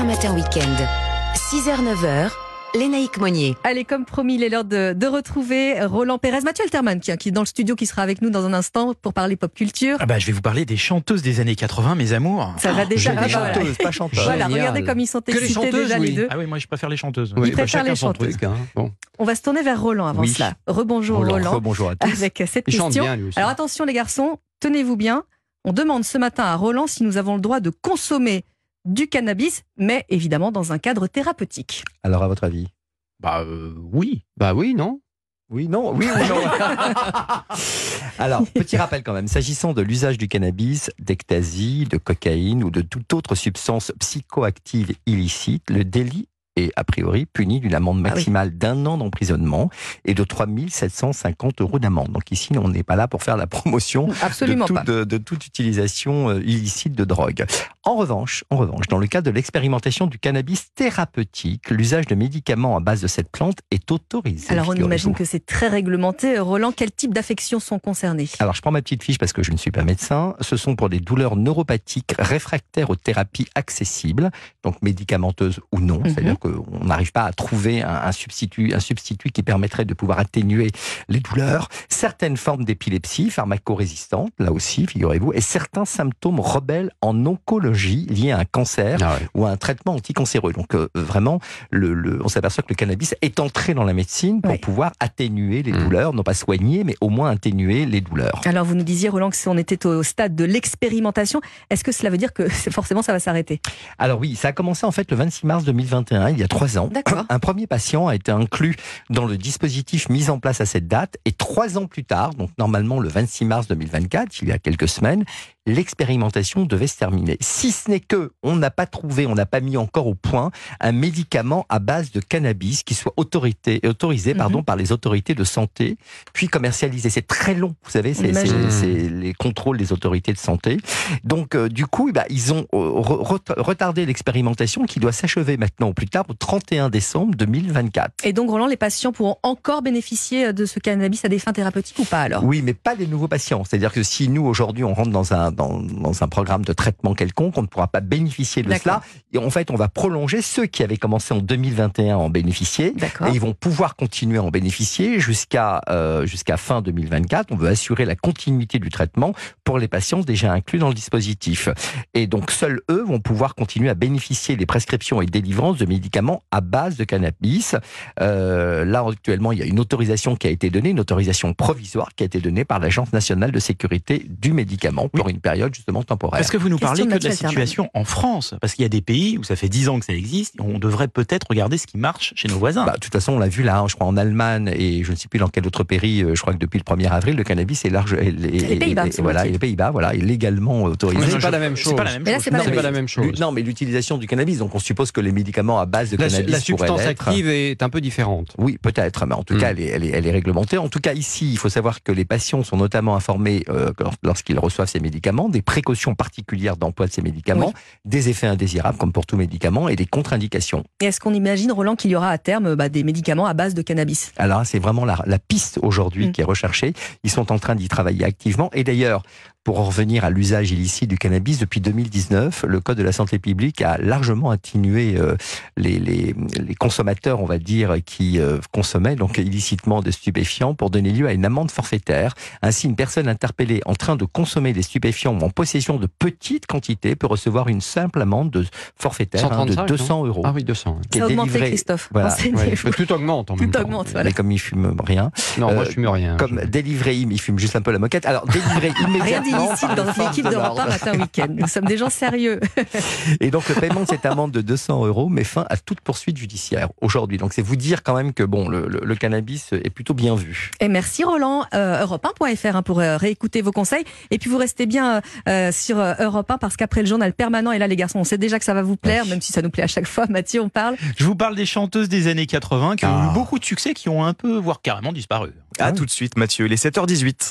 Matin Week-end. 6h-9h, Lénaïque Monnier. Allez, comme promis, il est l'heure de retrouver Roland Pérez, Mathieu Alterman, qui est dans le studio, qui sera avec nous dans un instant pour parler pop culture. Je vais vous parler des chanteuses des années 80, mes amours. Ça va déjà. Chanteuses, pas chanteuses. Voilà, regardez comme ils sont excités déjà les deux. Ah oui, moi je préfère les chanteuses. Il préfère les chanteuses. Bon. On va se tourner vers Roland avant cela. Rebonjour Roland. Rebonjour à tous. Avec cette Il chante question. bien, lui aussi. Alors attention les garçons, tenez-vous bien. On demande ce matin à Roland si nous avons le droit de consommer du cannabis, mais évidemment dans un cadre thérapeutique. Alors, à votre avis? Oui. Bah oui, non? Oui, non, oui ou non? Alors, petit rappel quand même, s'agissant de l'usage du cannabis, d'ecstasy, de cocaïne ou de toute autre substance psychoactive illicite, le délit est a priori puni d'une amende maximale d'1 an d'emprisonnement et de 3 750 € d'amende. Donc ici, on n'est pas là pour faire la promotion de toute utilisation illicite de drogue. En revanche, dans le cas de l'expérimentation du cannabis thérapeutique, l'usage de médicaments à base de cette plante est autorisé. Alors on imagine que c'est très réglementé. Roland, quel type d'affections sont concernées? Alors je prends ma petite fiche parce que je ne suis pas médecin. Ce sont pour des douleurs neuropathiques réfractaires aux thérapies accessibles, donc médicamenteuses ou non. C'est-à-dire qu'on n'arrive pas à trouver un substitut qui permettrait de pouvoir atténuer les douleurs. Certaines formes d'épilepsie pharmacorésistantes, là aussi, figurez-vous, et certains symptômes rebelles en oncologie liés à un cancer ou à un traitement anticancéreux. Donc vraiment, on s'aperçoit que le cannabis est entré dans la médecine pour pouvoir atténuer les douleurs, non pas soigner, mais au moins atténuer les douleurs. Alors vous nous disiez, Roland, que si on était au stade de l'expérimentation, est-ce que cela veut dire que forcément ça va s'arrêter? Alors oui, ça a commencé en fait le 26 mars 2021, il y a 3 ans. Un premier patient a été inclus dans le dispositif mis en place à cette date et 3 ans plus tard, donc normalement le 26 mars 2024, il y a quelques semaines, l'expérimentation devait se terminer. Si ce n'est que on n'a pas mis encore au point un médicament à base de cannabis qui soit autorisé par les autorités de santé, puis commercialisé. C'est très long, vous savez, c'est les contrôles des autorités de santé. Donc du coup, ils ont retardé l'expérimentation qui doit s'achever maintenant au plus tard au 31 décembre 2024. Et donc Roland, les patients pourront encore bénéficier de ce cannabis à des fins thérapeutiques ou pas alors? Oui, mais pas les nouveaux patients. C'est-à-dire que si nous aujourd'hui on rentre dans un programme de traitement quelconque, on ne pourra pas bénéficier de cela. Et en fait, on va prolonger ceux qui avaient commencé en 2021 à en bénéficier. Et ils vont pouvoir continuer à en bénéficier jusqu'à fin 2024. On veut assurer la continuité du traitement pour les patients déjà inclus dans le dispositif. Et donc, seuls eux vont pouvoir continuer à bénéficier des prescriptions et délivrances de médicaments à base de cannabis. Là, actuellement, il y a une autorisation qui a été donnée, une autorisation provisoire qui a été donnée par l'Agence nationale de sécurité du médicament pour une période justement temporaire. Parce que vous nous parlez que de la situation en France, parce qu'il y a des pays où ça fait 10 ans que ça existe, et on devrait peut-être regarder ce qui marche chez nos voisins. De toute façon, on l'a vu là, je crois en Allemagne et je ne sais plus dans quel autre pays, je crois que depuis le 1er avril, le cannabis est large. Les Pays-Bas, les Pays-Bas, est légalement autorisé. C'est pas la même chose. C'est pas la même chose. Non, mais l'utilisation du cannabis, donc on suppose que les médicaments à base de cannabis la substance active est un peu différente. Oui, peut-être, mais en tout cas, elle est réglementée. En tout cas, ici, il faut savoir que les patients sont notamment informés lorsqu'ils reçoivent ces médicaments, des précautions particulières d'emploi de ces médicaments, des effets indésirables comme pour tout médicament et des contre-indications. Et est-ce qu'on imagine, Roland, qu'il y aura à terme des médicaments à base de cannabis? Alors c'est vraiment la piste aujourd'hui qui est recherchée. Ils sont en train d'y travailler activement. Et d'ailleurs, pour en revenir à l'usage illicite du cannabis, depuis 2019, le Code de la santé publique a largement atténué les consommateurs, on va dire, qui consommaient donc illicitement des stupéfiants pour donner lieu à une amende forfaitaire. Ainsi, une personne interpellée en train de consommer des stupéfiants ou en possession de petites quantités peut recevoir une simple amende forfaitaire 135, de 200 €. Ah oui, 200. Ça a augmenté, Christophe. Voilà. Tout augmente en même temps. Mais comme il fume rien. Non, moi je fume rien. Comme délivré, il fume juste un peu la moquette. Alors délivré immédiatement. Illicite dans l'équipe de Repas Matin Week-end. Nous sommes des gens sérieux. Et donc le paiement de cette amende de 200 € met fin à toute poursuite judiciaire aujourd'hui. Donc c'est vous dire quand même que le cannabis est plutôt bien vu. Et merci Roland. Europe1.fr pour réécouter vos conseils. Et puis vous restez bien sur Europe 1 parce qu'après le journal permanent, et là les garçons, on sait déjà que ça va vous plaire, même si ça nous plaît à chaque fois. Mathieu, on parle. Je vous parle des chanteuses des années 80 qui ont eu beaucoup de succès, qui ont un peu, voire carrément disparu. À tout de suite Mathieu, il est 7h18.